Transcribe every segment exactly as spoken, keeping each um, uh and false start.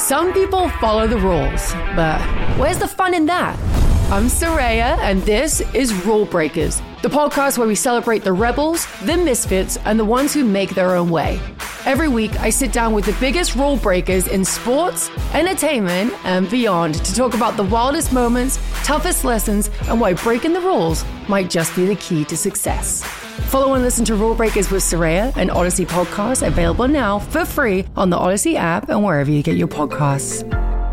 Some people follow the rules, but where's the fun in that? I'm Soraya, and this is Rule Breakers, the podcast where we celebrate the rebels, the misfits, and the ones who make their own way. Every week, I sit down with the biggest rule breakers in sports, entertainment, and beyond to talk about the wildest moments, toughest lessons, and why breaking the rules might just be the key to success. Follow and listen to Rule Breakers with Soraya, an Odyssey podcast available now for free on the Odyssey app and wherever you get your podcasts.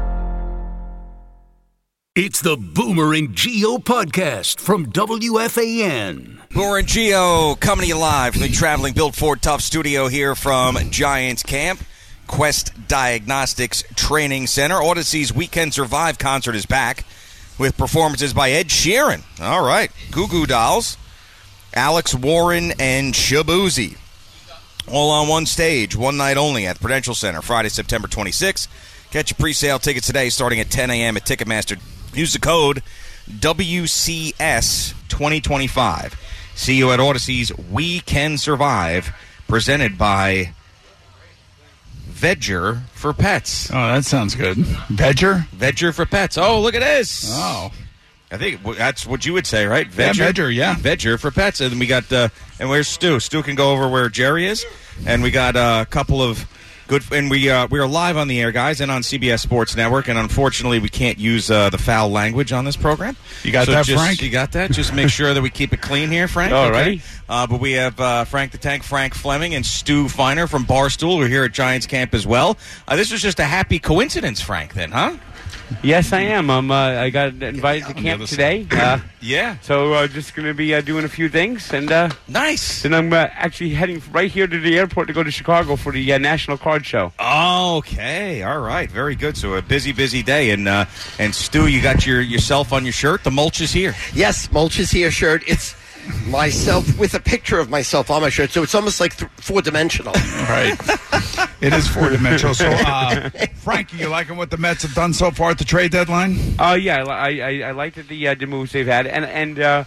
It's the Boomer and Geo podcast from W F A N. Boomer and Geo coming to you live from the traveling Built Ford Tough studio here from Giants Camp, Quest Diagnostics Training Center. Odyssey's Weekend Survive concert is back with performances by Ed Sheeran. All right, Goo Goo Dolls, Alex Warren, and Shabuzi. All on one stage, one night only at the Prudential Center, Friday, September twenty-sixth. Get your pre-sale tickets today starting at ten a.m. at Ticketmaster. Use the code W C S twenty twenty-five. See you at Odyssey's We Can Survive, presented by Vegger for Pets. Oh, that sounds good. Vegger? Vegger for Pets. Oh, look at this. Oh. I think that's what you would say, right? Vegger, yeah, Vegger, yeah. Vegger for Pets. And we got, uh, and where's Stu? Stu can go over where Jerry is. And we got uh, a couple of good, and we uh, we are live on the air, guys, and on C B S Sports Network. And unfortunately, we can't use uh, the foul language on this program. You got so that, just, Frank? You got that? Just make sure that we keep it clean here, Frank. All okay? right. Uh, but we have uh, Frank the Tank, Frank Fleming, and Stu Feiner from Barstool. We're here at Giants Camp as well. Uh, this was just a happy coincidence, Frank, then, huh? Yes, I am. Um, uh, I got invited to camp today. Uh, yeah. So uh, just going to be uh, doing a few things. and uh, Nice. Then I'm uh, actually heading right here to the airport to go to Chicago for the uh, National Card Show. Okay. All right. Very good. So a busy, busy day. And uh, and Stu, you got your yourself on your shirt. The mulch is here. Yes, mulch is here shirt. It's myself with a picture of myself on my shirt, so it's almost like th- four-dimensional. Right. It is four-dimensional. So, uh, Frank, you liking what the Mets have done so far at the trade deadline? Oh, uh, yeah. I I, I liked the, uh, the moves they've had. And, and uh,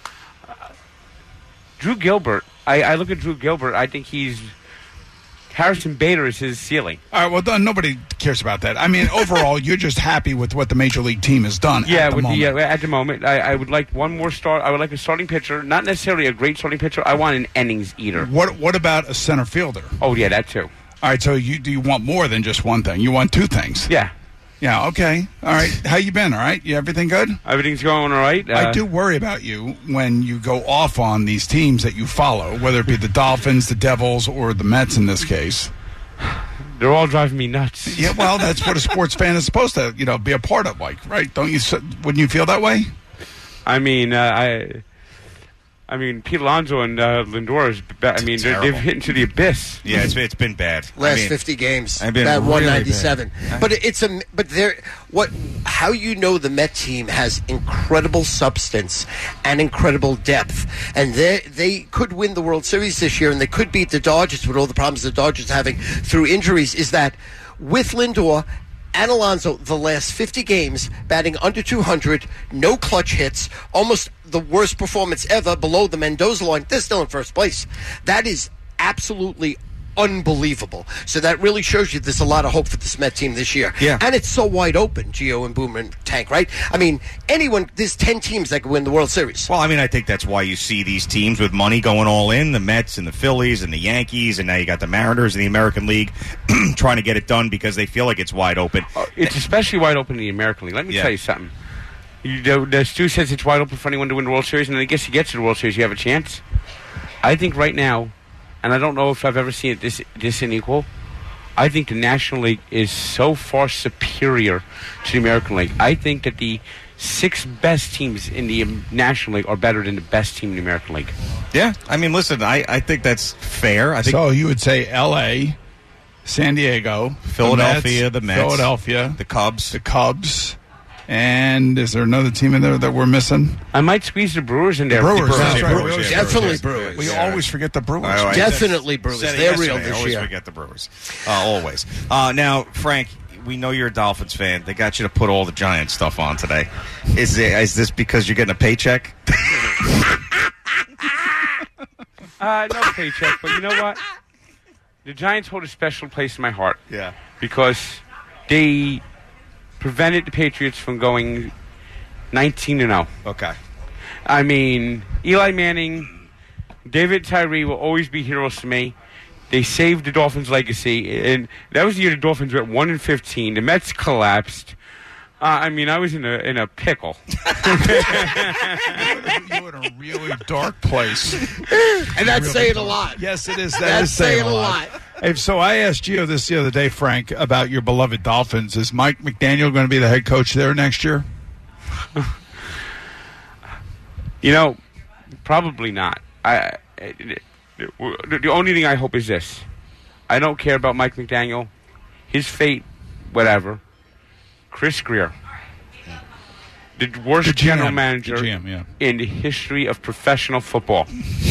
Drew Gilbert, I, I look at Drew Gilbert, I think he's... Harrison Bader is his ceiling. All right, well, done. Nobody cares about that. I mean, overall, you're just happy with what the Major League team has done yeah, at the with moment. The, uh, at the moment. I, I would like one more start. I would like a starting pitcher, not necessarily a great starting pitcher. I want an innings eater. What What about a center fielder? Oh, yeah, that too. All right, so you do you want more than just one thing? You want two things? Yeah. Yeah, okay. All right. How you been, all right? You everything good? Everything's going all right. Uh, I do worry about you when you go off on these teams that you follow, whether it be the Dolphins, the Devils, or the Mets in this case. They're all driving me nuts. Yeah, well, that's what a sports fan is supposed to, you know, be a part of, like, right? Don't you? Wouldn't you feel that way? I mean, uh, I, I mean, Pete Alonso and uh, Lindor is. I mean, they've hit into the abyss. Yeah, it's it's been bad. Last I mean, fifty games, I've been that really one ninety-seven. bad. But it's a but there what how you know the Met team has incredible substance and incredible depth, and they they could win the World Series this year, and they could beat the Dodgers with all the problems the Dodgers are having through injuries. Is that with Lindor and Alonso, the last fifty games, batting under two hundred, no clutch hits, almost the worst performance ever below the Mendoza line. They're still in first place. That is absolutely unbelievable. So that really shows you there's a lot of hope for this Met team this year. Yeah. And it's so wide open, Gio and Boomer and Tank, right? I mean, anyone, there's ten teams that can win the World Series. Well, I mean, I think that's why you see these teams with money going all in, the Mets and the Phillies and the Yankees, and now you got the Mariners in the American League trying to get it done because they feel like it's wide open. Uh, it's especially wide open in the American League. Let me Yeah. tell you something. You, the, the Stu says it's wide open for anyone to win the World Series, and I guess you get to the World Series, you have a chance. I think right now, and I don't know if I've ever seen it this this unequal, I think the National League is so far superior to the American League. I think that the six best teams in the National League are better than the best team in the American League. Yeah, I mean, listen, I, I think that's fair. I think So you would say L A, San Diego, Philadelphia, the the Mets, Philadelphia, the Cubs, the Cubs, and is there another team in there that we're missing? I might squeeze the Brewers in there. Brewers, Brewers, that's yeah, right. Brewers, We yeah, always- Definitely Brewers, Brewers. We yeah. always forget the Brewers. I always- Definitely Brewers. Said it They're yesterday. real I this always year. forget the Brewers. Uh, always. Uh, now, Frank, we know you're a Dolphins fan. They got you to put all the Giants stuff on today. Is it, is this because you're getting a paycheck? Uh, no paycheck, but you know what? The Giants hold a special place in my heart. Yeah. Because they prevented the Patriots from going nineteen and oh. Okay. I mean, Eli Manning, David Tyree will always be heroes to me. They saved the Dolphins' legacy, and that was the year the Dolphins were at one and fifteen. The Mets collapsed. Uh, I mean, I was in a in a pickle. You were in a really dark place. And that's Really saying dark. a lot. Yes, it is. That That's is saying, saying a lot. Hey, so I asked Gio this the other day, Frank, about your beloved Dolphins. Is Mike McDaniel going to be the head coach there next year? You know, probably not. I, I the only thing I hope is this: I don't care about Mike McDaniel, his fate, whatever. Chris Greer, the worst The G M, general manager the G M, yeah. in the history of professional football.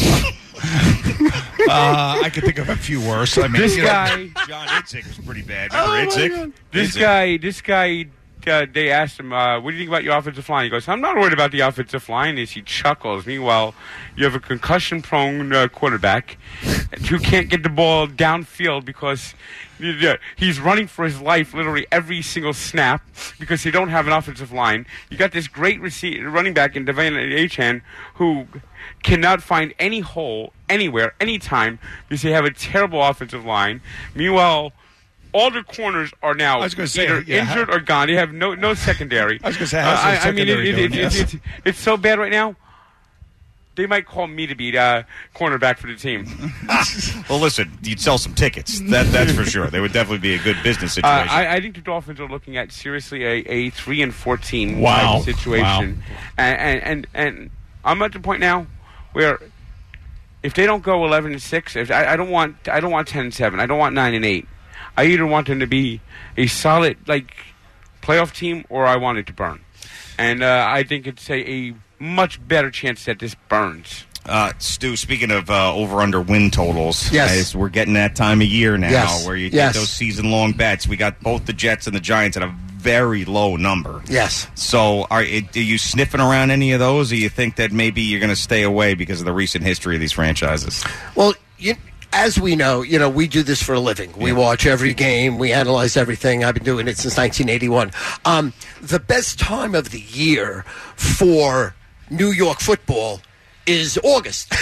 Uh, I could think of a few worse. I mean, This you know, guy, John Idzik was pretty bad. Remember Idzik? this Idzik. guy, this guy. Uh, they asked him, uh, "What do you think about your offensive line?" He goes, "I'm not worried about the offensive line." As he chuckles. Meanwhile, you have a concussion-prone uh, quarterback who can't get the ball downfield because uh, he's running for his life literally every single snap because they don't have an offensive line. You got this great rece- running back in Devin Achane who cannot find any hole anywhere, anytime because they have a terrible offensive line. Meanwhile, all the corners are now I was gonna say, either yeah, injured or gone. They have no no secondary. I was gonna say, Uh, how's their I, I mean, it, secondary it, doing? it, Yes. it's, it's so bad right now. They might call me to be uh, cornerback for the team. Well, listen, you'd sell some tickets. That That's for sure. They would definitely be a good business Uh, situation. I, I think the Dolphins are looking at seriously a, a three and fourteen Wow. type situation, and, and and and I'm at the point now where if they don't go eleven and six, if I, I don't want I don't want ten and seven. I don't want nine and eight. I either want them to be a solid like playoff team or I want it to burn, and uh, I think it's a, a much better chance that this burns. Uh, Stu, speaking of uh, over-under win totals, Yes. as we're getting that time of year now Yes. where you take Yes. those season-long bets. We got both the Jets and the Giants at a very low number. Yes. So are, are you sniffing around any of those, or you think that maybe you're going to stay away because of the recent history of these franchises? Well, you, as we know, you know, we do this for a living. We watch every game. We analyze everything. I've been doing it since nineteen eighty-one. Um, the best time of the year for New York football is August.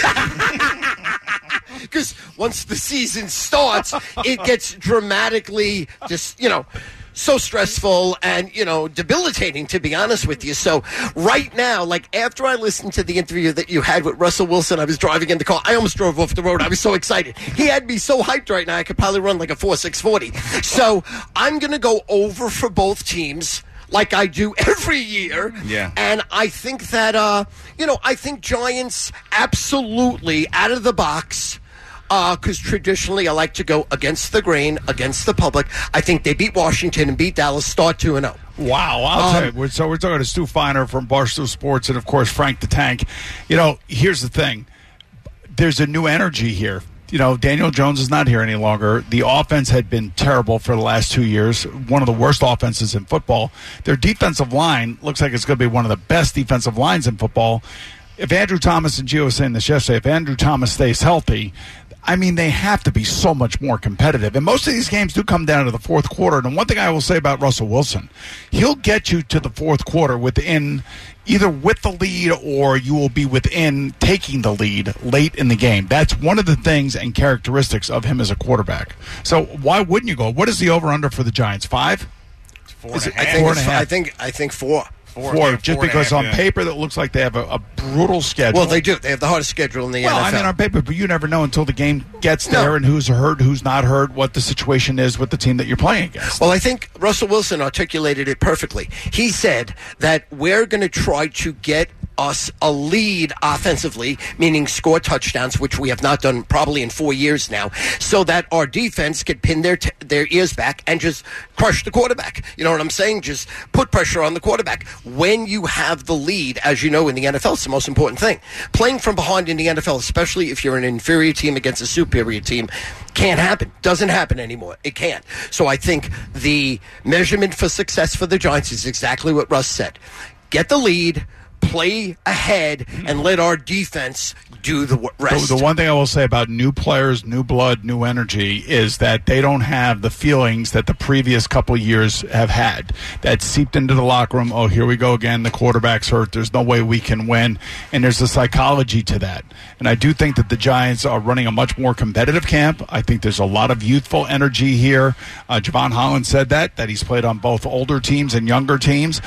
Because once the season starts, it gets dramatically just, you know, so stressful and, you know, debilitating, to be honest with you. So right now, like after I listened to the interview that you had with Russell Wilson, I was driving in the car. I almost drove off the road. I was so excited. He had me so hyped right now, I could probably run like a four six forty. So I'm going to go over for both teams, like I do every year. Yeah. And I think that, uh, you know, I think Giants absolutely out of the box, because uh, traditionally I like to go against the grain, against the public. I think they beat Washington and beat Dallas, start two and oh. Wow, I'll Um, tell you. We're, so we're talking to Stu Feiner from Barstool Sports and, of course, Frank the Tank. You know, here's the thing. There's a new energy here. You know, Daniel Jones is not here any longer. The offense had been terrible for the last two years, one of the worst offenses in football. Their defensive line looks like it's going to be one of the best defensive lines in football. If Andrew Thomas, and Gio was saying this yesterday, if Andrew Thomas stays healthy, I mean, they have to be so much more competitive. And most of these games do come down to the fourth quarter. And one thing I will say about Russell Wilson, he'll get you to the fourth quarter within either with the lead or you will be within taking the lead late in the game. That's one of the things and characteristics of him as a quarterback. So why wouldn't you go? What is the over-under for the Giants? Five? Four Is and it- a I half. think Four it's and a fi- half. I think I think four. Four, Four, yeah, just four and a because half, on yeah. paper that looks like they have a, a brutal schedule. Well, they do. They have the hardest schedule in the Well, N F L. I mean, on paper, but you never know until the game gets No. there and who's hurt, who's not hurt, what the situation is with the team that you're playing against. Well, I think Russell Wilson articulated it perfectly. He said that we're going to try to get us a lead offensively, meaning score touchdowns, which we have not done probably in four years now, so that our defense could pin their t- their ears back and just crush the quarterback. You know what I'm saying? Just put pressure on the quarterback. When you have the lead, as you know, in the N F L, it's the most important thing. Playing from behind in the N F L, especially if you're an inferior team against a superior team, can't happen. Doesn't happen anymore. It can't. So I think the measurement for success for the Giants is exactly what Russ said. Get the lead, play ahead and let our defense do the w- rest. The, the one thing I will say about new players, new blood, new energy is that they don't have the feelings that the previous couple years have had. That seeped into the locker room. Oh, here we go again. The quarterback's hurt. There's no way we can win. And there's a psychology to that. And I do think that the Giants are running a much more competitive camp. I think there's a lot of youthful energy here. Uh, Javon Holland said that, that he's played on both older teams and younger teams.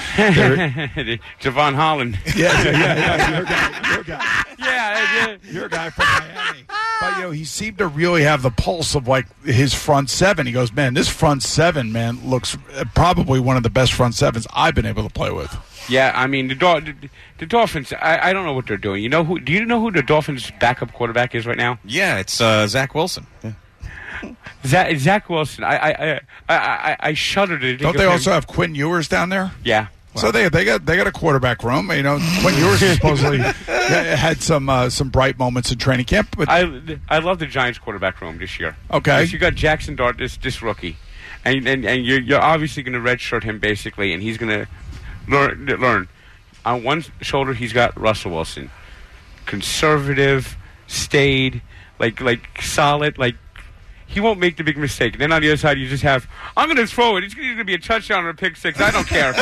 Javon Holland. Yeah, yeah, yeah. Your guy. Your guy. Yeah, Your guy from Miami. But, you know, he seemed to really have the pulse of, like, his front seven. He goes, man, this front seven, man, looks probably one of the best front sevens I've been able to play with. Yeah, I mean, the, the, the Dolphins, I, I don't know what they're doing. You know who? Do you know who the Dolphins' backup quarterback is right now? Yeah, it's uh, Zach Wilson. Yeah. Zach, Zach Wilson. I I, I, I, I shudder to think Don't of they him. also have Quinn Ewers down there? Yeah. So they they got they got a quarterback room. You know, Quinn Ewers supposedly had some uh, some bright moments in training camp. But I I love the Giants quarterback room this year. Okay, you got Jackson Dart, this this rookie, and and, and you're you're obviously going to redshirt him basically, and he's going to learn learn. On one shoulder, he's got Russell Wilson, conservative, staid, like like solid, like. He won't make the big mistake. Then on the other side, you just have, I'm going to throw it. It's going to be a touchdown or a pick six. I don't care.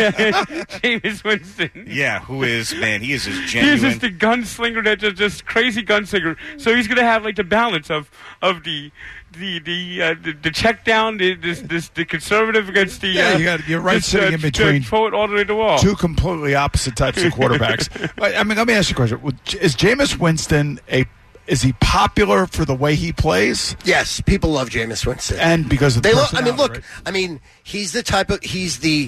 Jameis Winston. Yeah, who is, man, he is just genuine. He's just the gunslinger, that just, just crazy gunslinger. So he's going to have, like, the balance of of the the the uh, the, the check down, the, this, this, the conservative against the... Yeah, uh, you got, you're right this, sitting uh, in between. Throw it all the way to the wall. Two completely opposite types of quarterbacks. I mean, let me ask you a question. Is Jameis Winston a... Is he popular for the way he plays? Yes, people love Jameis Winston, and because of the they love. I mean, look. Right? I mean, he's the type of. He's the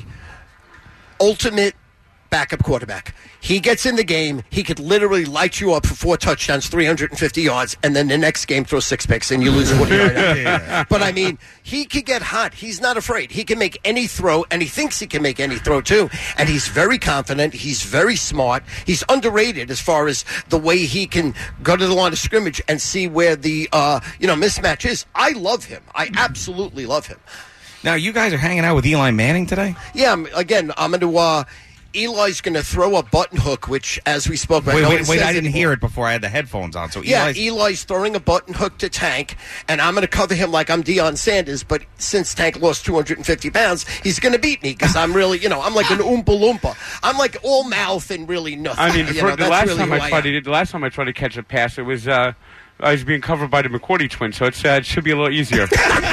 ultimate backup quarterback. He gets in the game. He could literally light you up for four touchdowns, three hundred fifty yards, and then the next game throw six picks and you lose forty right now. Yeah. But I mean, he could get hot. He's not afraid. He can make any throw, and he thinks he can make any throw too. And he's very confident. He's very smart. He's underrated as far as the way he can go to the line of scrimmage and see where the uh, you know mismatch is. I love him. I absolutely love him. Now, you guys are hanging out with Eli Manning today? Yeah. Again, I'm going to. Uh, Eli's going to throw a button hook, which, as we spoke about, wait, no wait, wait! I didn't anymore. hear it before I had the headphones on. So yeah, Eli's... Eli's throwing a button hook to Tank, and I'm going to cover him like I'm Deion Sanders. But since Tank lost two hundred fifty pounds, he's going to beat me because I'm really, you know, I'm like an oompa loompa. I'm like all mouth and really nothing. I mean, you for, know, the last really time I I tried to, the last time I tried to catch a pass, it was uh, I was being covered by the McCourty twins, so it's, uh, it should be a little easier.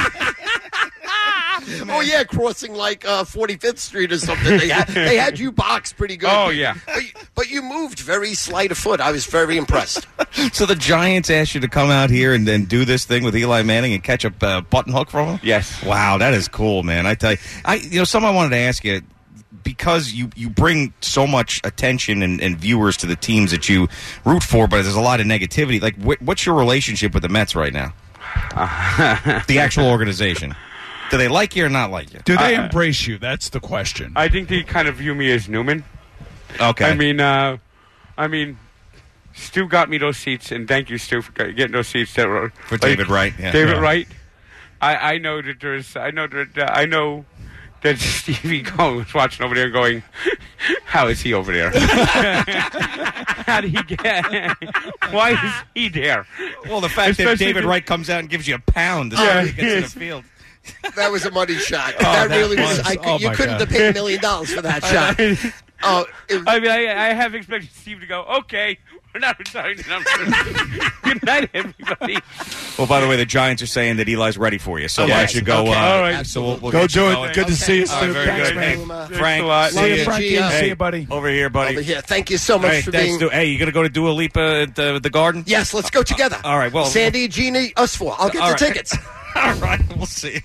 Oh yeah, crossing like uh, forty-fifth Street or something. They had, they had you boxed pretty good. Oh yeah, but, but you moved very slight of foot. I was very impressed. So the Giants asked you to come out here and then do this thing with Eli Manning and catch a uh, button hook from him? Yes. Wow, that is cool, man. I tell you, I you know, something I wanted to ask you. Because you, you bring so much attention and, and viewers to the teams that you root for, but there's a lot of negativity. Like, wh- what's your relationship with the Mets right now? Uh, the actual organization. Do they like you or not like you? Do they uh, embrace you? That's the question. I think they kind of view me as Newman. Okay. I mean, uh, I mean, Stu got me those seats, and thank you, Stu, for getting those seats. That were for like, David Wright. Yeah. David yeah. Wright. I, I know that there's. I know that. Uh, I know. That Stevie Cohen was watching over there going, how is he over there? How did he get? Why is he there? Well, the fact Especially that David the, Wright comes out and gives you a pound as yeah, soon as he gets in the field. That was a money shot. Oh, that, that really was. was. I, Oh, you my couldn't God. have paid a million dollars for that shot. Oh, it, I mean, I, I have expected Steve to go, okay, we're not retiring the numbers. Good night, everybody. Well, by the way, the Giants are saying that Eli's ready for you, so Okay. I should go. Okay. Uh, All right. So we'll, we'll Go get you do it. going. Good to Okay. see you, All right, Stu. very Thanks, good. man. Hey, Thanks, Frank, lot. see Love you. you, Frankie. Hey. See you, buddy. Over here, buddy. over here. Thank you so much Hey, for thanks, being. Stu. Hey, you gonna go to Dua Lipa at the, the Garden? Yes, let's go together. All right, well- Sandy, Gina, us four. I'll get All the right. tickets. All right, we'll see.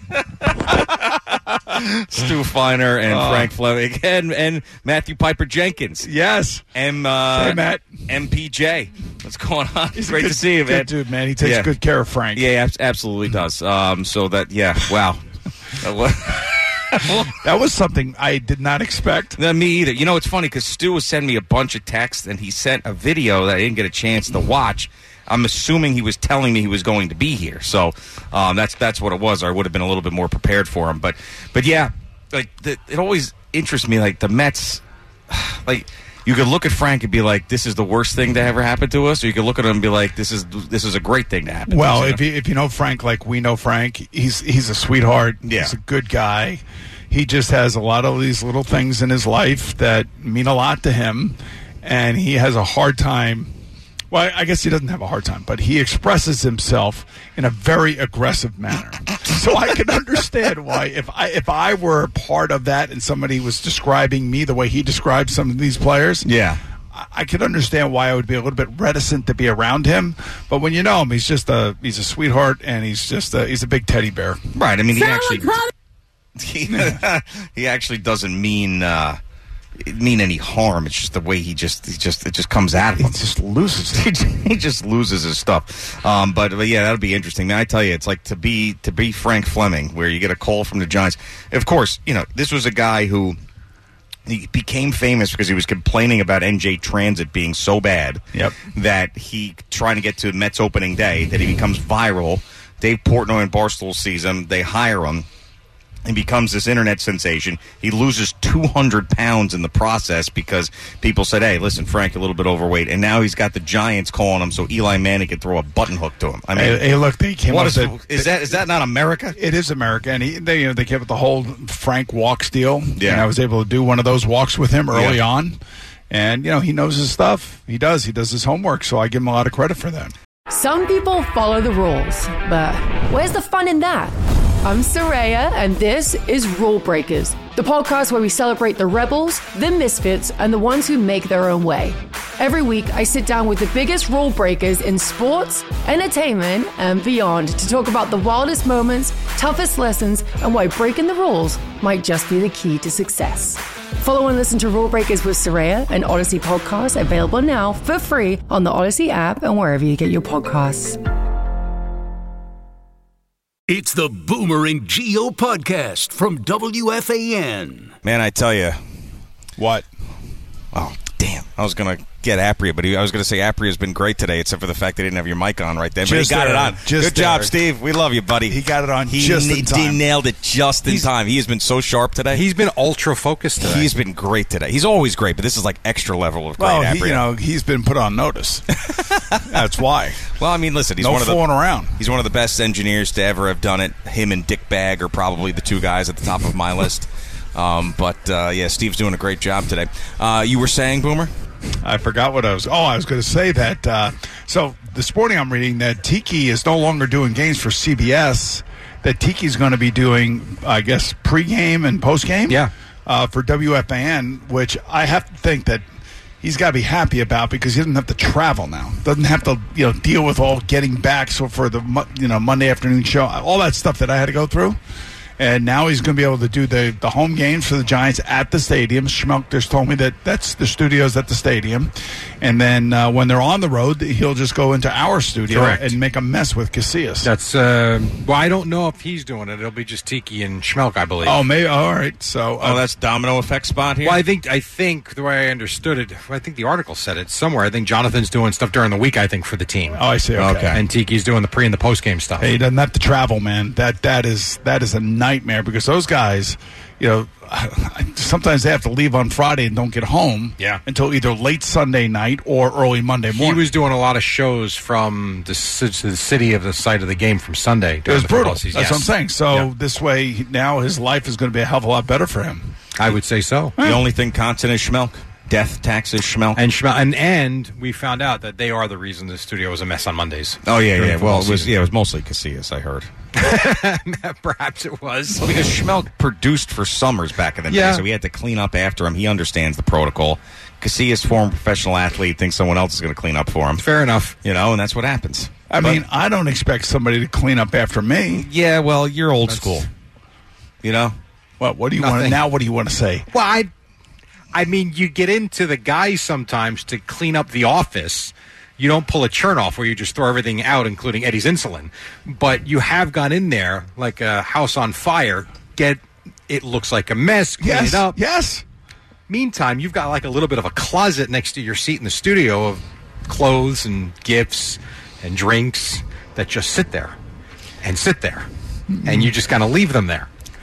Stu Feiner and Oh. Frank Fleming and, and Matthew Piper Jenkins. Yes. M, uh, Hey, Matt. M P J. What's going on? He's a Great good- to see you, man. Good dude, man. He takes Yeah. good care of Frank. Yeah, abs- absolutely does. Um, so that, yeah, wow. Uh, what- That was something I did not expect. No, me either. You know, it's funny because Stu was sending me a bunch of texts, and he sent a video that I didn't get a chance to watch. I'm assuming he was telling me he was going to be here, so um, that's that's what it was. Or I would have been a little bit more prepared for him. But, but yeah, like the, it always interests me. Like the Mets, like you could look at Frank and be like, "This is the worst thing to ever happen to us," or you could look at him and be like, "This is this is a great thing to happen." Well, to us, if you, if you know Frank like we know Frank, he's he's a sweetheart. Yeah. He's a good guy. He just has a lot of these little things in his life that mean a lot to him, and he has a hard time. Well, I guess he doesn't have a hard time, but he expresses himself in a very aggressive manner. So I can understand why, if I if I were part of that and somebody was describing me the way he describes some of these players, yeah, I, I could understand why I would be a little bit reticent to be around him. But when you know him, he's just a he's a sweetheart, and he's just a, he's a big teddy bear. Right. I mean, he actually he, he actually doesn't mean. Uh, mean any harm. It's just the way he just he just it just comes out of him. He just loses it. He just loses his stuff. Um, but, but yeah, that'll be interesting. Man, I tell you, it's like to be to be Frank Fleming, where you get a call from the Giants. Of course, you know, this was a guy who he became famous because he was complaining about N J Transit being so bad yep. that he trying to get to Mets opening day that he becomes viral. Dave Portnoy and Barstool sees him. They hire him. He becomes this internet sensation. He loses two hundred pounds in the process because people said, hey, listen, Frank, a little bit overweight. And now he's got the Giants calling him so Eli Manning can throw a button hook to him. I mean, hey, hey look, they came what up is, with is, that, is that not America? It is America. And he, they, you know, they came up with the whole Frank Walks deal. Yeah. And I was able to do one of those walks with him early yeah. on. And, you know, he knows his stuff. He does. He does his homework. So I give him a lot of credit for that. Some people follow the rules, but where's the fun in that? I'm Saraya, and this is Rule Breakers, the podcast where we celebrate the rebels, the misfits, and the ones who make their own way. Every week, I sit down with the biggest rule breakers in sports, entertainment, and beyond to talk about the wildest moments, toughest lessons, and why breaking the rules might just be the key to success. Follow and listen to Rule Breakers with Saraya, an Odyssey podcast available now for free on the Odyssey app and wherever you get your podcasts. It's the Boomer and Geo podcast from W F A N. Man, I tell you. What? Oh, damn. I was going to get Apria, but he, I was going to say Apria's been great today, except for the fact they didn't have your mic on right then. But Just he got there. it on. Just Good job, there. Steve. We love you, buddy. He got it on he just n- in time. He nailed it just in He's- time. He has been so sharp today. He's been ultra focused today. He's been great today. He's always great, but this is like extra level of great. Well, he, Apria. you know, he's been put on notice. That's why. Well, I mean, listen, he's No one of the fooling around. He's one of the best engineers to ever have done it. Him and Dick Bag are probably the two guys at the top of my list. Um, but uh, yeah, Steve's doing a great job today. Uh, you were saying, Boomer? I forgot what I was. Oh, I was going to say that. Uh, so this morning I'm reading that Tiki is no longer doing games for C B S. That Tiki's going to be doing, I guess, pregame and postgame. Yeah. Uh, for W F A N, which I have to think that he's got to be happy about because he doesn't have to travel now. Doesn't have to, you know, deal with all getting back. So for the mo- you know Monday afternoon show, all that stuff that I had to go through. And now he's going to be able to do the, the home games for the Giants at the stadium. Schmelk just told me that that's the studios at the stadium. And then uh, when they're on the road, he'll just go into our studio Correct. and make a mess with Casillas. That's, uh, well, I don't know if he's doing it. It'll be just Tiki and Schmelk, I believe. Oh, maybe. All right. So, uh, Oh, that's domino effect spot here? Well, I think, I think the way I understood it, I think the article said it somewhere. I think Jonathan's doing stuff during the week, I think, for the team. oh, I see. Okay. Okay. And Tiki's doing the pre and the post game stuff. Hey, he doesn't have to travel, man. That that is that is a nightmare because those guys, you know, sometimes they have to leave on Friday and don't get home Yeah. until either late Sunday night or early Monday He morning. was doing a lot of shows from the, ci- the city of the site of the game from Sunday. It was during the brutal. football season. That's Yes. what I'm saying. So Yeah. this way, he- now his life is going to be a hell of a lot better for him. I would say so. The only thing constant is Schmelk. Death, taxes, Schmelk. And, Schmel- and and we found out that they are the reason the studio was a mess on Mondays. oh, yeah, during yeah. the Well, football it was, season. yeah, it was mostly Casillas, I heard. Perhaps it was. Well, because Schmelk produced for Summers back in the Yeah. day, so we had to clean up after him. He understands the protocol. Casillas, former professional athlete, thinks someone else is going to clean up for him. Fair enough. You know, and that's what happens. I But- mean, I don't expect somebody to clean up after me. yeah, well, you're old That's- school. You know? What? What do you want to Nothing. now? What do you want to say? Well, I, I mean, you get into the guys sometimes to clean up the office. You don't pull a churn off where you just throw everything out, including Eddie's insulin. But you have gone in there like a house on fire. Get it looks like a mess. Clean Yes. it up. Yes. Meantime, you've got like a little bit of a closet next to your seat in the studio of clothes and gifts and drinks that just sit there and sit there, and you just kind of leave them there.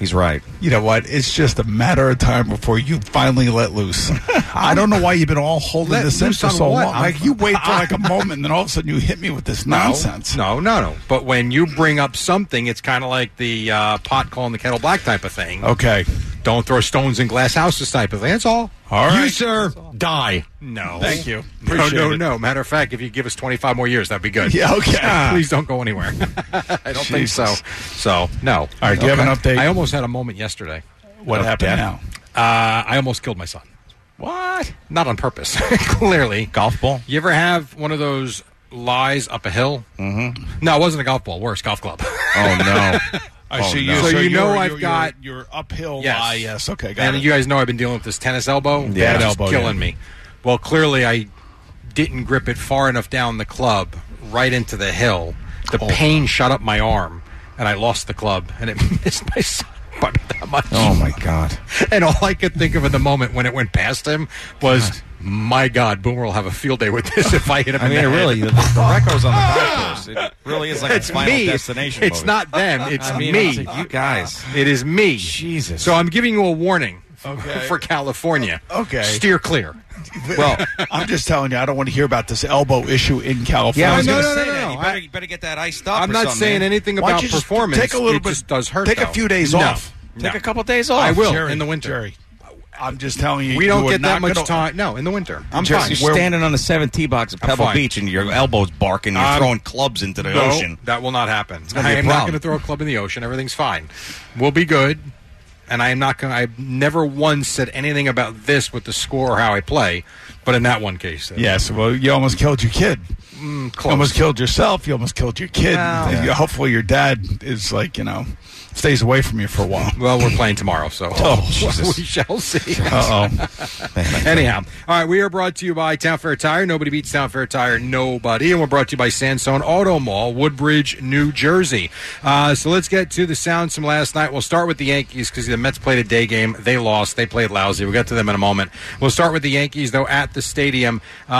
He's right. You know what? It's just a matter of time before you finally let loose. I don't know why you've been all holding Let this in loose for on so what? long. I'm- Like, you wait for like a moment, and then all of a sudden you hit me with this nonsense. No, no, no, no. But when you bring up something, it's kind of like the uh, pot calling the kettle black type of thing. Okay. Don't throw stones in glass houses type of thing. That's all. All right. You, sir, die. No. Thank you. No, Appreciate no, it. no. Matter of fact, if you give us twenty-five more years, that'd be good. Yeah, okay. Please don't go anywhere. I don't think so. Jesus. So, no. All right, do you have an update? I almost had a moment yesterday. What Of happened death. now? Uh, I almost killed my son. What? Not on purpose, clearly. Golf ball? You ever have one of those lies up a hill? Mm-hmm. No, it wasn't a golf ball. Worse, golf club. Oh, no. I Oh, see no. you. So you know you're- I've you're- got- you're, you're uphill. Yes. lie. Yes. Okay. Got And it. you guys know I've been dealing with this tennis elbow. Yeah. Bad Bad elbow, elbow, killing yeah. me. Well, clearly I didn't grip it far enough down the club, right into the hill. The Oh. pain shot up my arm, and I lost the club, and it missed my son by that much. Oh, my God. And all I could think of at the moment when it went past him was, my God, Boomer will have a field day with this if I hit him I in mean, the it head. really, the, the Recco's on the golf course. It really is like It's a Final me. Destination It's movie. not them. It's I mean, me. it's you guys. It is me. Jesus. So I'm giving you a warning Okay. for California. Okay. Steer clear. Well, I'm just telling you, I don't want to hear about this elbow issue in California. yeah, I was no, going to no, say no, that. no. You better, I- you better get that iced up I'm or not something, saying man. anything Why don't about you just performance. take a little it bit, just does hurt. Take a though. few days No. off. Take No. a couple days off. I will Jerry, in the winter. Jerry, I'm just telling you. We don't you are get that not much gonna- time. No, in the winter. I'm You're fine. standing on the seventh tee box at I'm Pebble fine. Beach and your elbow's barking. You're Um, throwing clubs into the No, ocean. that will not happen. gonna be I a am not problem. going to throw a club in the ocean. Everything's fine. We'll be good. And I am not going. I've never once said anything about this with the score or how I play, but in that one case, uh, Yes, well, you almost killed your kid. mm, You close. almost killed yourself. You almost killed your kid. Well, And yeah. you- Hopefully, your dad is like you know stays away from you for a while. Well, we're playing tomorrow, so Oh, Jesus. we shall see. Uh oh. Anyhow, all right, we are brought to you by Town Fair Tire. Nobody beats Town Fair Tire, nobody. And we're brought to you by Sandstone Auto Mall, Woodbridge, New Jersey. Uh, so let's get to the sounds from last night. We'll start with the Yankees because the Mets played a day game. They lost. They played lousy. We'll get to them in a moment. We'll start with the Yankees, though, at the stadium.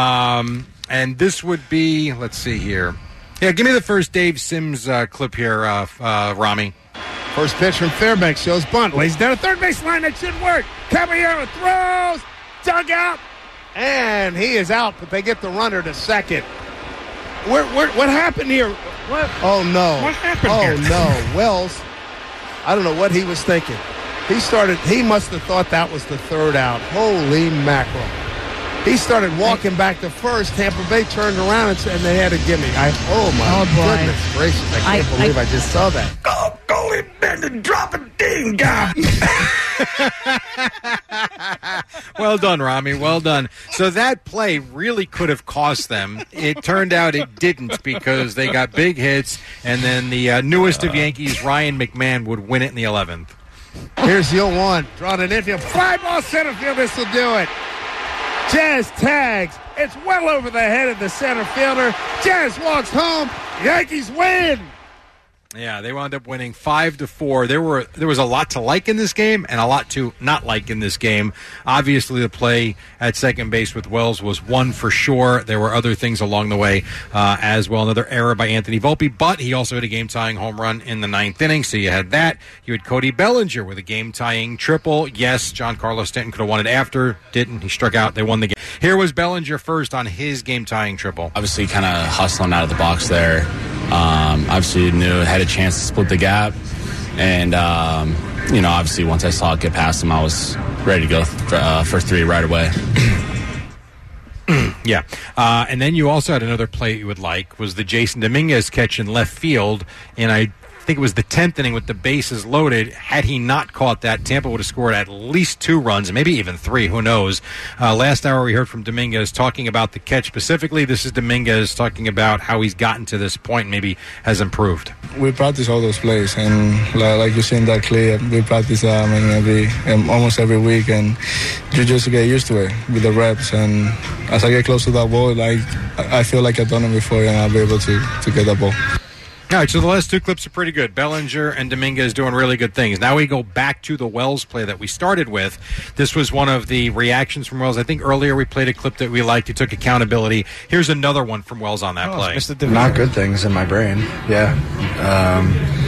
Um, and this would be, let's see here. Yeah, give me the first Dave Sims uh, clip here, uh, uh, Rami. First pitch from Fairbanks shows bunt. Lays down a third base line. That should work. Caballero throws. Dugout. And he is out, but they get the runner to second. Where, where, what happened here? What? Oh, no. What happened oh, here? no. Wells, I don't know what he was thinking. He started, he must have thought that was the third out. Holy mackerel. He started walking back to first. Tampa Bay turned around and, and they had a gimme. I, oh, my Oh, boy. goodness gracious. I can't I- believe I- I just saw that. Go, goalie bending, drop a ding, guy. Well done, Rami. Well done. So that play really could have cost them. It turned out it didn't because they got big hits, and then the uh, newest of Yankees, Ryan McMahon, would win it in the eleventh. Here's the oh one. Drawn an infield. Fly ball center field. This will do it. Jazz tags. It's well over the head of the center fielder. Jazz walks home. Yankees win. Yeah, they wound up winning five to four. There were there was a lot to like in this game and a lot to not like in this game. Obviously, the play at second base with Wells was one for sure. There were other things along the way uh, as well. Another error by Anthony Volpe, but he also had a game-tying home run in the ninth inning. So you had that. You had Cody Bellinger with a game-tying triple. Yes, Giancarlo Stanton could have won it after. Didn't. He struck out. They won the game. Here was Bellinger first on his game-tying triple. Obviously, kind of hustling out of the box there. Um, obviously, knew had a chance to split the gap, and um, you know, obviously, once I saw it get past him, I was ready to go for, uh, for three right away. Yeah. Uh, and then you also had another play you would like was the Jason Dominguez catch in left field, and I think it was the tenth inning with the bases loaded. Had he not caught that, Tampa would have scored at least two runs, maybe even three. Who knows? Uh, last hour we heard from Dominguez talking about the catch specifically. This is Dominguez talking about how he's gotten to this point and maybe has improved. We practice all those plays, and like, like you seen that clear, we practice them um, every um, almost every week, and you just get used to it with the reps. And as I get close to that ball, like I feel like I've done it before, and I'll be able to to get that ball. All right, so the last two clips are pretty good. Bellinger and Dominguez doing really good things. Now we go back to the Wells play that we started with. This was one of the reactions from Wells. I think earlier we played a clip that we liked. He took accountability. Here's another one from Wells on that oh, play. Not good things in my brain, yeah. Um,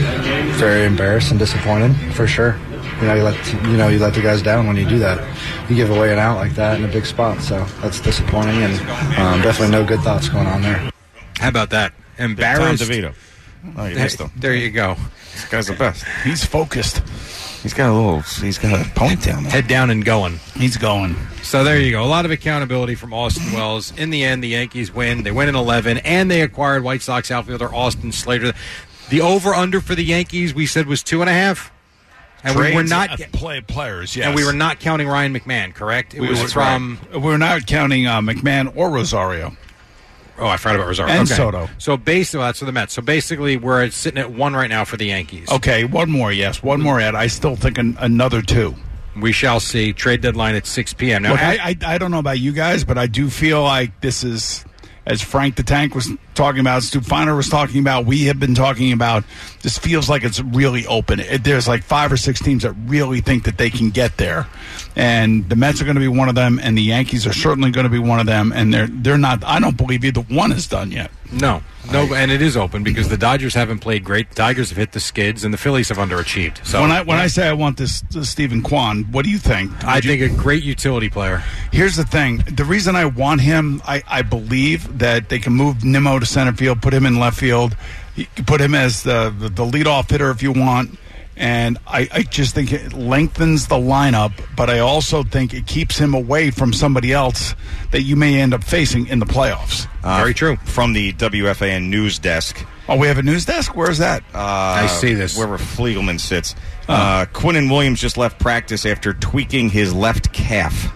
very embarrassed and disappointed, for sure. You know, you let you know you let the guys down when you do that. You give away an out like that in a big spot, so that's disappointing, and um, definitely no good thoughts going on there. How about that? Embarrassed. Tom DeVito. Oh, you missed him. There you go. This guy's the best. He's focused. He's got a little. He's got a ponytail now. Head down and going. He's going. So there you go. A lot of accountability from Austin Wells. In the end, the Yankees win. They win in eleven, and they acquired White Sox outfielder Austin Slater. The over/under for the Yankees we said was two and a half. And Trades we were not play players. Yes, and we were not counting Ryan McMahon. Correct. It we was were, from. Right. We were not counting uh, McMahon or Rosario. Oh, I forgot about Rosario. And okay. Soto. So basically, that's for the Mets. So basically, we're sitting at one right now for the Yankees. Okay, one more, yes. One more, Ed. I still think an, another two. We shall see. Trade deadline at six p.m. Now, Look, I, I, I don't know about you guys, but I do feel like this is, as Frank the Tank was talking about, Stu Feiner was talking about, we have been talking about, this feels like it's really open. It, there's like five or six teams that really think that they can get there. And the Mets are going to be one of them, and the Yankees are certainly going to be one of them, and they're they're not, I don't believe either one is done yet. No. No, and it is open because the Dodgers haven't played great. The Tigers have hit the skids, and the Phillies have underachieved. So when I when yeah. I say I want this, this Stephen Kwan, what do you think? Would I you, think a great utility player. Here's the thing: the reason I want him, I, I believe that they can move Nimmo to center field, put him in left field, put him as the the, the leadoff hitter if you want. And I, I just think it lengthens the lineup, but I also think it keeps him away from somebody else that you may end up facing in the playoffs. Uh, Very true. From the W F A N news desk. Oh, we have a news desk? Where's that? Uh, I see this. Wherever Fliegelman sits. Oh. Uh, Quinnen Williams just left practice after tweaking his left calf.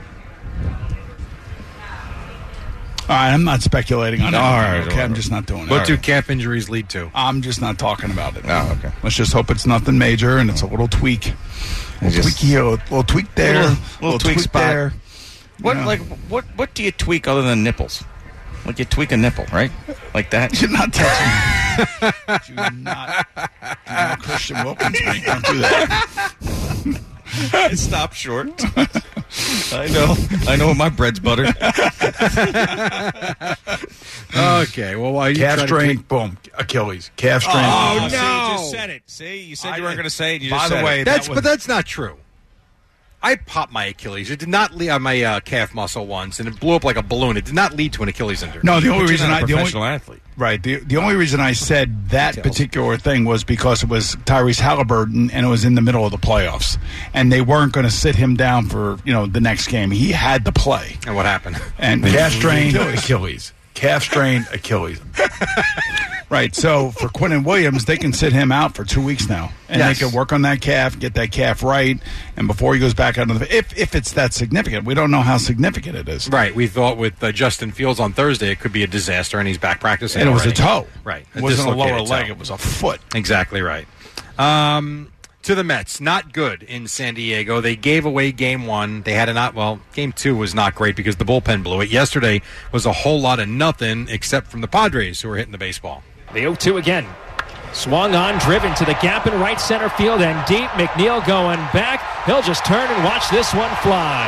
All right, I'm not speculating on it. All right, okay, I'm just not doing it. What do right. calf injuries lead to? I'm just not talking about it. Oh, okay. Let's just hope it's nothing major and it's a little tweak. A little tweak here, a little tweak there, little, little, little tweak, tweak spot. there. What you know. like what what do you tweak other than nipples? Like you tweak a nipple, right? Like that? You're not touching me. Do not, do not Christian Wilkins, mate. Don't do that. Stop short. I know. I know what my bread's buttered. Okay, well, why you calf strain, to... boom, Achilles. Calf strain. Oh, no. See, you just said it. See, you said I you weren't going to say it. You by just the said way, it. That's, that was... but that's not true. I popped my Achilles. It did not lead on my uh, calf muscle once, and it blew up like a balloon. It did not lead to an Achilles injury. No, the only But reason you're I not a the only, professional athlete. Right. The the only reason I said that Details. particular thing was because it was Tyrese Halliburton and it was in the middle of the playoffs, and they weren't going to sit him down for you know the next game. He had to play. And what happened? And calf strain Achilles. Calf strain Achilles. Right. So for Quinnen Williams, they can sit him out for two weeks now, and Yes. they can work on that calf, get that calf right, and before he goes back out of the if if it's that significant, we don't know how significant it is. Right. We thought with uh, Justin Fields on Thursday it could be a disaster, and he's back practicing. And it was already. a toe. Right. It wasn't a lower dislocated leg. toe. It was a foot. Exactly right. Um, to the Mets, not good in San Diego. They gave away game one. They had a not well. Game two was not great because the bullpen blew it. Yesterday was a whole lot of nothing except from the Padres who were hitting the baseball. The oh two again. Swung on, driven to the gap in right center field and deep. McNeil going back. He'll just turn and watch this one fly.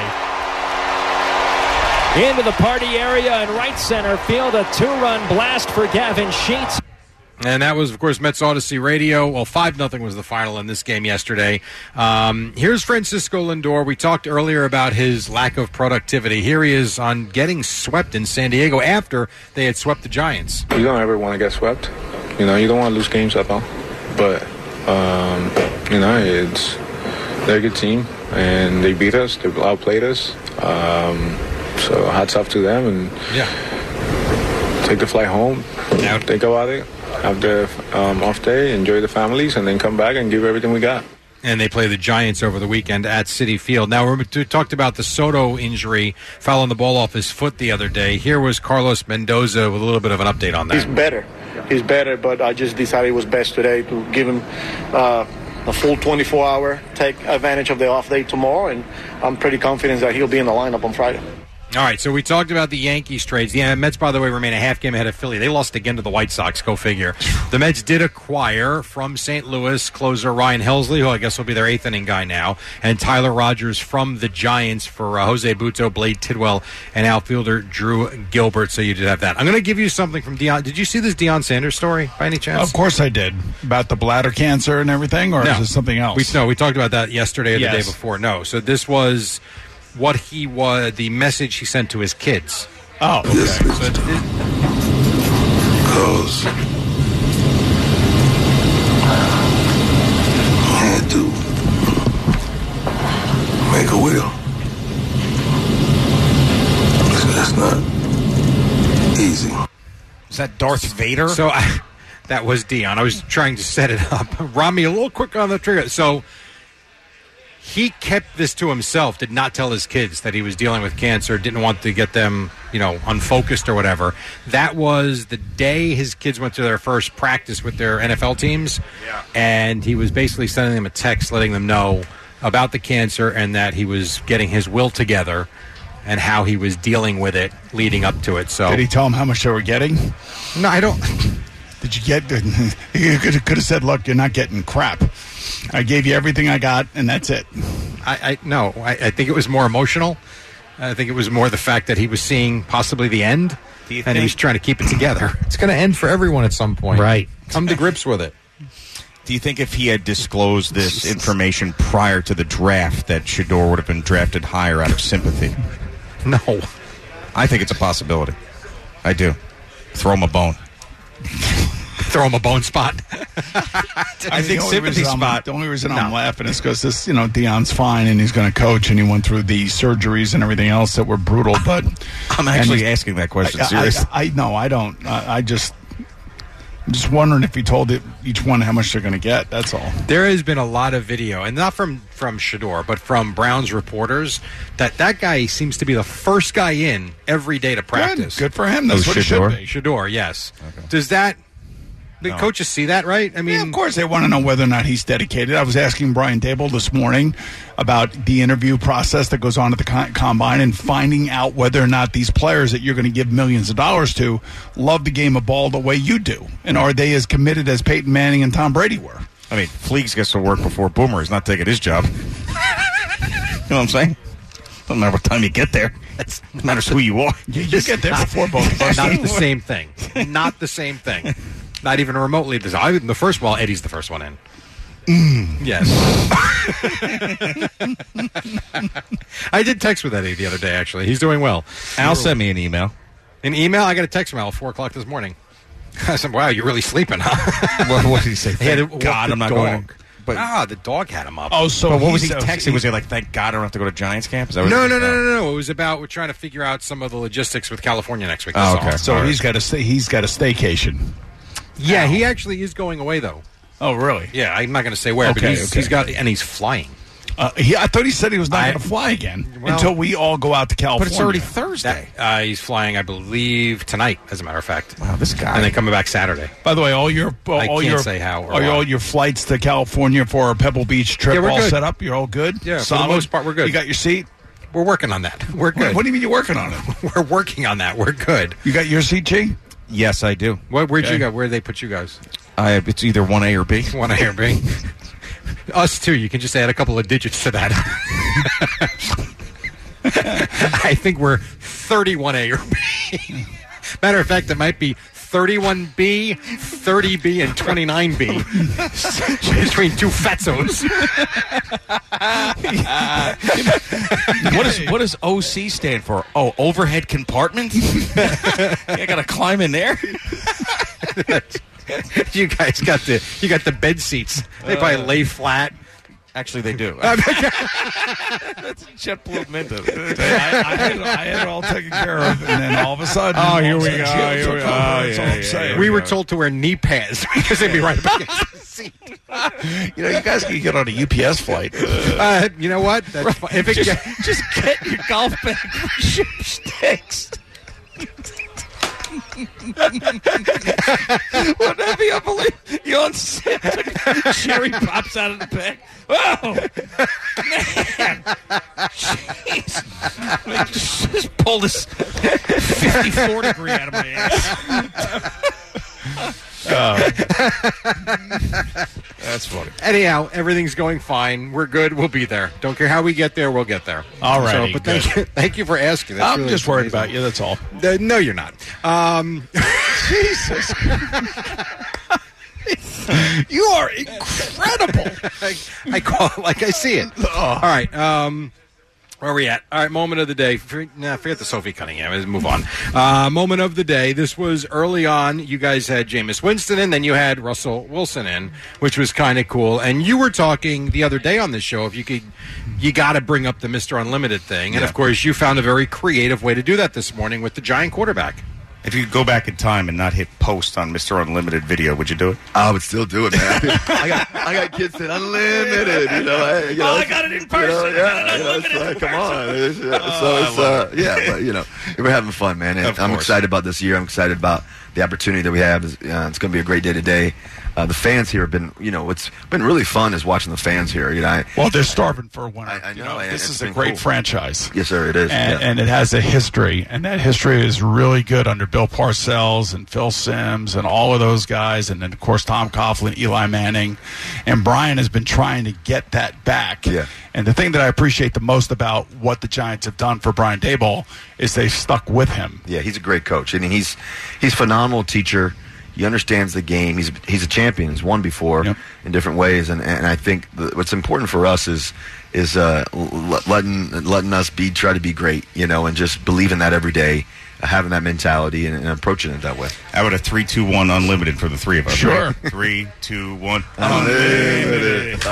Into the party area in right center field. A two-run blast for Gavin Sheets. And that was, of course, Mets Odyssey Radio. Well, five nothing was the final in this game yesterday. Um, here's Francisco Lindor. We talked earlier about his lack of productivity. Here he is on getting swept in San Diego after they had swept the Giants. You don't ever want to get swept. You know, you don't want to lose games at all. But, um, you know, it's they're a good team, and they beat us. They outplayed us. Um, so hats off to them, and yeah, take the flight home. Now think about it. Have the um, off day, enjoy the families, and then come back and give everything we got. And they play the Giants over the weekend at Citi Field. Now, we talked about the Soto injury, fouling the ball off his foot the other day. Here was Carlos Mendoza with a little bit of an update on that. He's better. He's better, but I just decided it was best today to give him uh, a full twenty-four hour, take advantage of the off day tomorrow, and I'm pretty confident that he'll be in the lineup on Friday. All right, so we talked about the Yankees trades. The Mets, by the way, remain a half game ahead of Philly. They lost again to the White Sox, go figure. The Mets did acquire from Saint Louis closer Ryan Helsley, who I guess will be their eighth inning guy now, and Tyler Rogers from the Giants for uh, Jose Buto, Blade Tidwell, and outfielder Drew Gilbert. So you did have that. I'm going to give you something from Deion. Did you see this Deion Sanders story by any chance? Of course I did. About the bladder cancer and everything, or no. is this something else? We, no, we talked about that yesterday or yes. the day before. No, so this was what he was, the message he sent to his kids. Oh, okay. Yes, So because I had to make a will. So that's not easy. Is that Darth Vader? So I, that was Deion. I was trying to set it up. Rami, a little quick on the trigger. So he kept this to himself, did not tell his kids that he was dealing with cancer, didn't want to get them, you know, unfocused or whatever. That was the day his kids went to their first practice with their N F L teams. Yeah. And he was basically sending them a text letting them know about the cancer and that he was getting his will together and how he was dealing with it leading up to it. So did he tell them how much they were getting? No, I don't. Did you get? You could have, could have said, "Look, you're not getting crap. I gave you everything I got, and that's it." I, I no. I, I think it was more emotional. I think it was more the fact that he was seeing possibly the end, Do you and he think- was trying to keep it together. It's going to end for everyone at some point. Right. Come to grips with it. Do you think if he had disclosed this information prior to the draft that Shador would have been drafted higher out of sympathy? No. I think it's a possibility. I do. Throw him a bone. Throw him a bone spot. I think the only sympathy reason I'm- spot. The only reason No. I'm laughing is because this, you know, Deion's fine and he's going to coach, and he went through the surgeries and everything else that were brutal. But I'm actually asking that question I, seriously. I, I no, I don't. I, I just, I'm just wondering if he told it, each one how much they're going to get. That's all. There has been a lot of video, and not from, from Shador, but from Browns reporters, that that guy seems to be the first guy in every day to practice. Good for him. That's Oh, what it Shador? should be. Shador, yes. Does that... The No. coaches see that, right? I mean, Yeah, of course, they want to know whether or not he's dedicated. I was asking Brian Dable this morning about the interview process that goes on at the con- combine and finding out whether or not these players that you're going to give millions of dollars to love the game of ball the way you do, and are they as committed as Peyton Manning and Tom Brady were? I mean, Fleeks gets to work before Boomer. He's not taking his job. You know what I'm saying? Doesn't matter what time you get there. It matters who you are. You, you get there before both of us. not the same thing. Not the same thing. Not even remotely. The, I, the first, well, Eddie's the first one in. Mm. Yes. I did text with Eddie the other day, actually. He's doing well. Al sent me an email. An email? I got a text from Al at four o'clock this morning. I said, wow, you're really sleeping, huh? What, what did he say? He had to Thank walk God the I'm not dog. going. But ah, the dog had him up. Oh, so but what was he he's- texting? Was he like, "Thank God I don't have to go to Giants camp"? Is that what No, it no, was no, about? no, no. It was about we're trying to figure out some of the logistics with California next week. Oh, That's all. okay. So All right. he's got a stay, he's got a staycation. Yeah, he actually is going away, though. Oh, really? Yeah, I'm not going to say where, but Okay, he's, okay. he's got, and he's flying. Uh, he, I thought he said he was not I- going to fly again Well- until we all go out to But California. it's already Thursday. That, uh, he's flying, I believe, tonight, as a matter of fact. Wow, this guy. And then coming back Saturday. By the way, all your all I can't your say how or all, your- why. all your flights to California for our Pebble Beach trip Yeah, we're all good. set up. You're all good. Yeah, for the Solid? most part, we're good. You got your seat. We're working on that. We're What, good. what do you mean you're working on it? We're working on that. We're good. You got your seat, G? Yes, I do. What, where'd Okay. you go? Where'd they put you guys? I, it's either one A or B. One A or B? Us, too. You can just add a couple of digits to that. I think we're thirty-one A or B. Matter of fact, it might be thirty-one B, thirty B, and twenty-nine B. Between two fatzos. what does what does O C stand for? Oh, overhead compartment. I gotta climb in there. You guys got the you got the bed seats. They probably lay flat. Actually, they do. That's JetBlue Minto. I, I, had, I had it all taken care of, and then all of a sudden, Oh, here all of a we sudden, go, Jill here took we go. over. Oh, That's yeah, all I'm yeah, saying. we were told to wear knee pads because they'd be right up against the seat. You know, you guys can get on a U P S flight. Uh, you know what? That's fine. If it just, get- just get your golf bag for ship sticks. Wouldn't that be unbelievable? You on set, Sherry pops out of the bag. Whoa! Man! Jeez. Like, just pull this fifty-four degree out of my ass. Uh, that's funny. Anyhow, everything's going fine. We're good. We'll be there. Don't care how we get there. We'll get there. All right. So, but thank you, thank you for asking. That's I'm really just worried amazing. about you. That's all. Uh, no, you're not. Um, Jesus. You are incredible. I, I call it like I see it. All right. Um, where are we at? All right, moment of the day. For, nah, forget the Sophie Cunningham. Let's move on. Uh, moment of the day. This was early on. You guys had Jameis Winston in, then you had Russell Wilson in, which was kind of cool. And you were talking the other day on this show, if you could, you got to bring up the Mister Unlimited thing. And, Yeah. of course, you found a very creative way to do that this morning with the Giant quarterback. If you could go back in time and not hit post on Mister Unlimited video, would you do it? I would still do it, man. I got I got kids saying unlimited. You know, I, you know, Oh, I got it in person. You know, I yeah, got it you know, it's unlimited like, in come on. It's, yeah, Oh, so I it's love uh, yeah, but you know, we're having fun, man. And Of I'm course. excited about this year. I'm excited about the opportunity that we have. It's, uh, it's going to be a great day today. Uh, the fans here have been, you know, what's been really fun is watching the fans here. You know, I, Well, they're starving for a winner. I, I know, You know, and this it's is a been great cool. franchise. Yes, sir, it is. And, yeah. and it has a history, and that history is really good under Bill Parcells and Phil Simms and all of those guys, and then, of course, Tom Coughlin, Eli Manning. And Brian has been trying to get that back. Yeah. And the thing that I appreciate the most about what the Giants have done for Brian Daboll is they've stuck with him. Yeah, he's a great coach. I mean, he's he's a phenomenal teacher. He understands the game. He's he's a champion. He's won before Yep. in different ways, and, and I think the, what's important for us is is uh, l- letting letting us be try to be great, you know, and just believing that every day, uh, having that mentality and, and approaching it that way. How about a three, two, one unlimited for the three of us? Sure. Right? Three, two, one. Unlimited.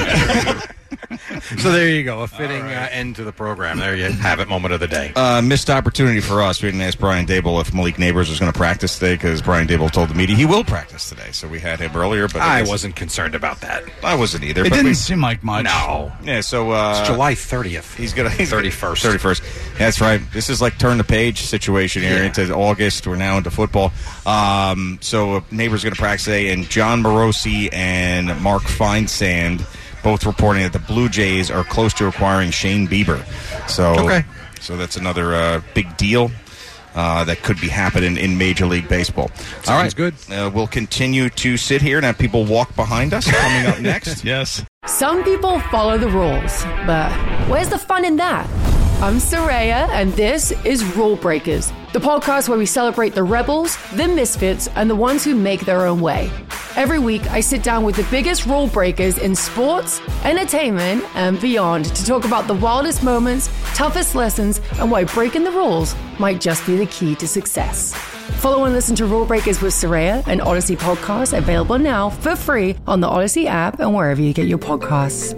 So there you go, a fitting uh, end to the program. There you have it, moment of the day. Uh, missed opportunity for us. We didn't ask Brian Daboll if Malik Neighbors was going to practice today because Brian Daboll told the media he will practice today. So we had him earlier, but I guess- wasn't concerned about that. I wasn't either. It but didn't we- seem like much. No. Yeah, so uh, It's July thirtieth. He's gonna he's thirty-first. thirty-first. That's right. This is like turn the page situation here Yeah. into August. We're now into football. Um, so uh, Neighbors going to practice today, and John Morosi and Mark Feinsand both reporting that the Blue Jays are close to acquiring Shane Bieber. So, Okay. so that's another uh, big deal. Uh, that could be happening in Major League Baseball. All right, good. Uh, we'll continue to sit here and have people walk behind us. Coming up next, Yes. Some people follow the rules, but where's the fun in that? I'm Saraya, and this is Rule Breakers, the podcast where we celebrate the rebels, the misfits, and the ones who make their own way. Every week, I sit down with the biggest rule breakers in sports, entertainment, and beyond to talk about the wildest moments, toughest lessons, and why breaking the rules might just be the key to success. Follow and listen to Rule Breakers with Saraya, an Odyssey podcast available now for free on the Odyssey app and wherever you get your podcasts.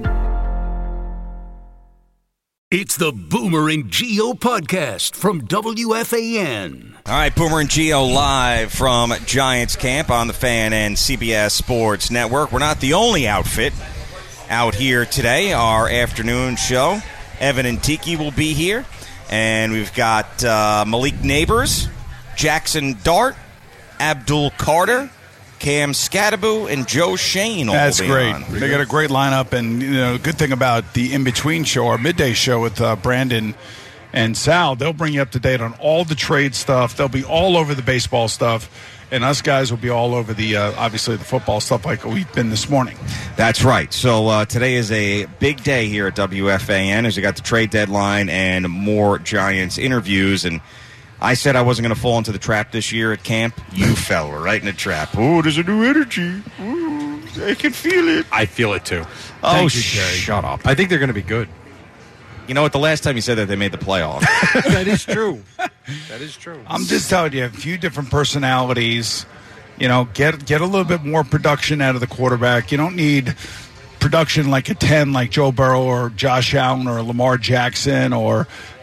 It's the Boomer and Geo podcast from W F A N. All right, Boomer and Geo live from Giants Camp on the Fan and C B S Sports Network. We're not the only outfit out here today. Our afternoon show, Evan and Tiki will be here. And we've got uh, Malik Neighbors, Jackson Dart, Abdul Carter, Cam Scattaboo, and Joe Shane all That's being great. on. They got a great lineup, and you know, good thing about the in-between show, our midday show with uh, Brandon and Sal, they'll bring you up to date on all the trade stuff. They'll be all over the baseball stuff, and us guys will be all over the, uh, obviously, the football stuff like we've been this morning. That's right. So uh, today is a big day here at W F A N as we got the trade deadline and more Giants interviews. And I said I wasn't going to fall into the trap this year at camp. You fell right in the trap. Oh, there's a new energy. Ooh, I can feel it. I feel it too. Oh, Thank you, sh- Jerry. shut up. I think they're going to be good. You know what? The last time you said that, they made the playoffs. That is true. That is true. I'm just telling you, a few different personalities. You know, get get a little bit more production out of the quarterback. You don't need production like a ten like Joe Burrow or Josh Allen or Lamar Jackson or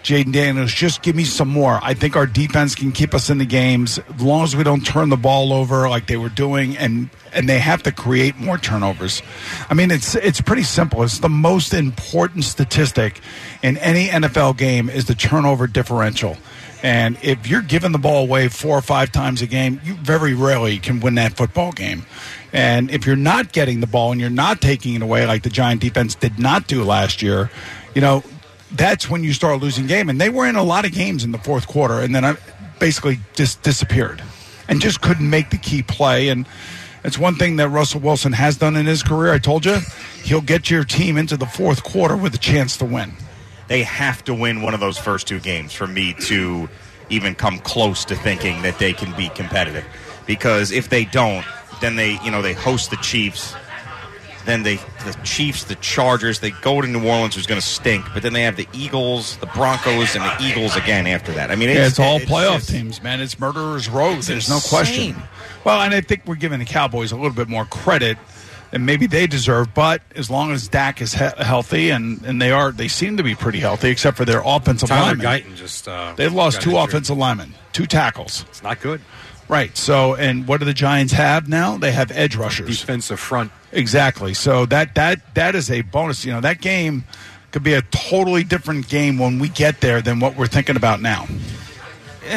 Jaden Daniels, just give me some more. I think our defense can keep us in the games as long as we don't turn the ball over like they were doing, and and they have to create more turnovers. I mean, it's it's pretty simple. It's the most important statistic in any N F L game is the turnover differential. And if you're giving the ball away four or five times a game, you very rarely can win that football game. And if you're not getting the ball and you're not taking it away like the Giant defense did not do last year, you know, that's when you start losing game. And they were in a lot of games in the fourth quarter, and then I basically just disappeared and just couldn't make the key play. And it's one thing that Russell Wilson has done in his career. I told you, he'll get your team into the fourth quarter with a chance to win. They have to win one of those first two games for me to even come close to thinking that they can be competitive. Because if they don't, then they, you know, they host the Chiefs. Then they, the Chiefs, the Chargers, they go to New Orleans, who's going to stink. But then they have the Eagles, the Broncos, and the Eagles again after that. I mean, it's, yeah, it's all it's playoff just, teams, man. It's murderers row. There's insane. no question. Well, and I think we're giving the Cowboys a little bit more credit than maybe they deserve. But as long as Dak is he- healthy, and, and they are, they seem to be pretty healthy, except for their offensive Tyler linemen. Guyton just uh, They've lost got two injured. offensive linemen, two tackles. It's not good. Right. So, and what do the Giants have now? They have edge rushers. Defensive front. Exactly. So that that that is a bonus. You know, that game could be a totally different game when we get there than what we're thinking about now. Yeah.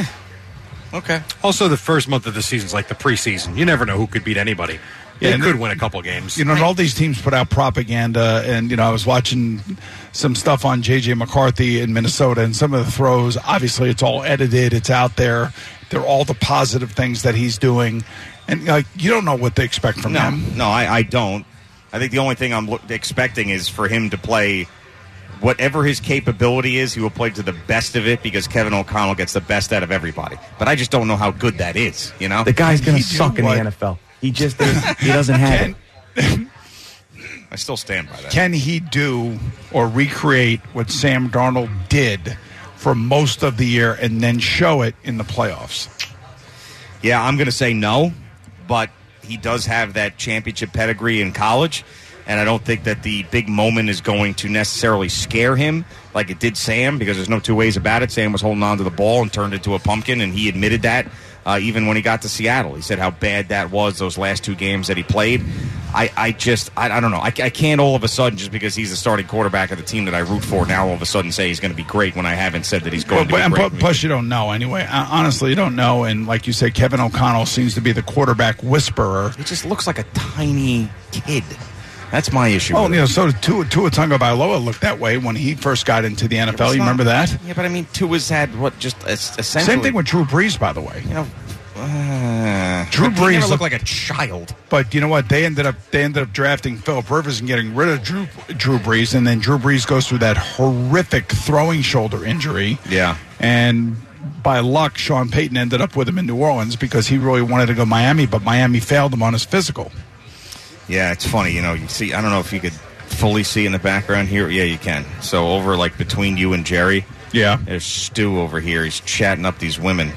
Okay. Also, the first month of the season is like the preseason. You never know who could beat anybody. Yeah, They and could win a couple games. You know, and all these teams put out propaganda, and, you know, I was watching some stuff on J J McCarthy in Minnesota, and some of the throws, obviously it's all edited, it's out there. They're all the positive things that he's doing. And, like, you don't know what to expect from no, him. No, I, I don't. I think the only thing I'm lo- expecting is for him to play whatever his capability is. He will play to the best of it because Kevin O'Connell gets the best out of everybody. But I just don't know how good that is, you know? The guy's going He to do suck in what? the N F L. He just is. He doesn't have it. I still stand by that. Can he do or recreate what Sam Darnold did for most of the year and then show it in the playoffs? Yeah, I'm going to say no, but he does have that championship pedigree in college, and I don't think that the big moment is going to necessarily scare him like it did Sam, because there's no two ways about it. Sam was holding on to the ball and turned into a pumpkin, and he admitted that uh, even when he got to Seattle. He said how bad that was, those last two games that he played. I, I just, I, I don't know. I, I can't all of a sudden, just because he's the starting quarterback of the team that I root for, now all of a sudden say he's going to be great when I haven't said that he's going Well, to and be great. plus, plus you don't know anyway. Uh, Honestly, you don't know. And like you said, Kevin O'Connell seems to be the quarterback whisperer. He just looks like a tiny kid. That's my issue. Oh, with you him. know, so did Tua, Tua Tagovailoa looked that way when he first got into the N F L. You It's not- remember that? Yeah, but I mean, Tua's had what, just es- essentially. Same thing with Drew Brees, by the way. You know, uh, Drew he Brees never looked looked- like a child. But you know what? They ended up they ended up drafting Philip Rivers and getting rid of Drew Drew Brees, and then Drew Brees goes through that horrific throwing shoulder injury. Yeah. And by luck, Sean Payton ended up with him in New Orleans because he really wanted to go Miami, but Miami failed him on his physical. Yeah, it's funny. You know, you see. I don't know if you could fully see in the background here. Yeah, you can. So over like between you and Jerry. Yeah. There's Stu over here. He's chatting up these women.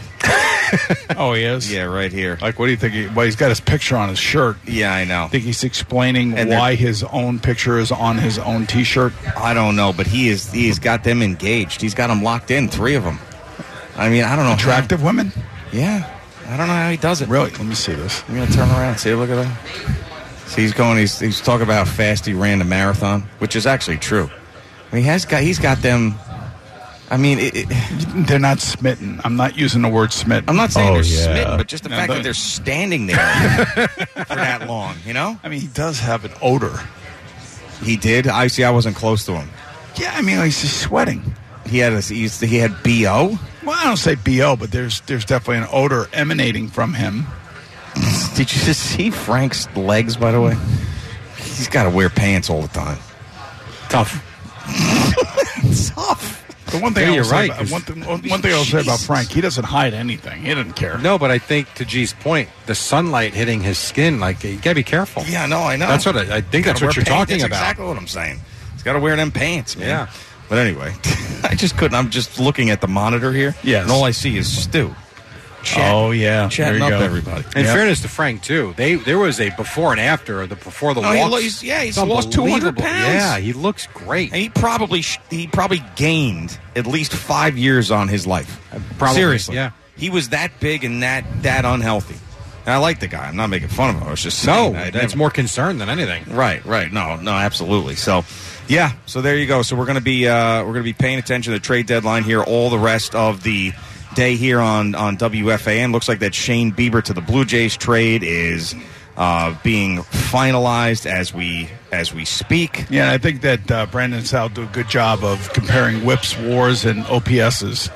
Oh, he is? Yeah, right here. Like, what do you think? He, well, he's got his picture on his shirt. Yeah, I know. I think he's explaining And why they're- his own picture is on his own T-shirt. I don't know, but he is. He's got them engaged. He's got them locked in. Three of them. I mean, I don't know. Attractive how. women? Yeah. I don't know how he does it. Really? Let me see this. I'm gonna turn around. See, look at that. See, he's going. He's he's talking about how fast he ran the marathon, which is actually true. I mean, he has got. He's got them. I mean, it, it, they're not smitten. I'm not using the word smitten. I'm not saying Oh, they're yeah. smitten, but just the No, fact the- that they're standing there for that long, you know? I mean, he does have an odor. He did. I see. I wasn't close to him. Yeah, I mean, like, he's just sweating. He had a, he's, he had B O. Well, I don't say B O, but there's there's definitely an odor emanating from him. Did you just see Frank's legs? By the way, he's got to wear pants all the time. Tough. Tough. The one thing Yeah, I you're will say right, about, 'cause- one, thing, one one thing I'll say about Frank, he doesn't hide anything. He doesn't care. No, but I think to G's point, the sunlight hitting his skin, like you gotta be careful. Yeah, no, I know. That's what I, I think. That's Gotta what wear you're pants. talking That's about. Exactly what I'm saying. He's got to wear them pants, man. Yeah. But anyway, I just couldn't. I'm just looking at the monitor here. Yes. And all I see is Stu. Chat, oh yeah, chatting there you up go. everybody. In Yep. fairness to Frank too, they there was a before and after. The before the No, he walks. lo- he's- yeah, he's It's lost two hundred unbelievable. pounds. Yeah, he looks great. And he probably sh- he probably gained at least five years on his life. Probably, Seriously, yeah. He was that big and that that unhealthy. And I like the guy. I'm not making fun of him. I was just No, saying. I that's never- more concern than anything. Right, right. No, no, absolutely. So, yeah. So there you go. So we're going to be uh, we're going to be paying attention to the trade deadline here all the rest of the day here on on W F A N. Looks like that Shane Bieber to the Blue Jays trade is uh, being finalized as we as we speak. Yeah, and I think that uh, Brandon Sal do a good job of comparing whips, wars, and O P S's.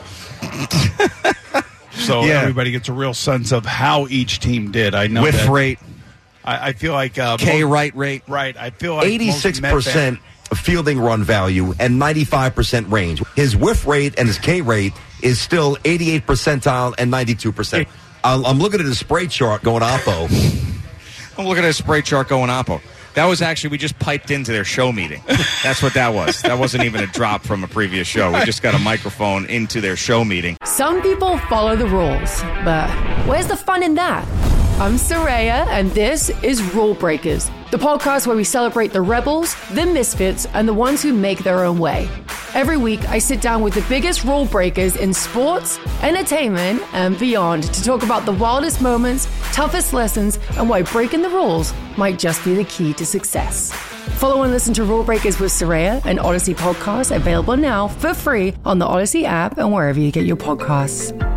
So Yeah. everybody gets a real sense of how each team did. I know Whiff that- rate. I, I feel like uh, K most- right rate. Right. I feel like eighty-six most Met percent fielding run value and ninety-five percent range. His whiff rate and his K rate is still eighty-eight percentile and ninety-two percent. I'm I'm looking at his spray chart going Oppo. I'm looking at a spray chart going Oppo. That was actually, we just piped into their show meeting. That's what that was. That wasn't even a drop from a previous show. We just got a microphone into their show meeting. Some people follow the rules, but where's the fun in that? I'm Soraya, and this is Rule Breakers, the podcast where we celebrate the rebels, the misfits, and the ones who make their own way. Every week, I sit down with the biggest rule breakers in sports, entertainment, and beyond to talk about the wildest moments, toughest lessons, and why breaking the rules might just be the key to success. Follow and listen to Rule Breakers with Soraya, an Odyssey podcast available now for free on the Odyssey app and wherever you get your podcasts.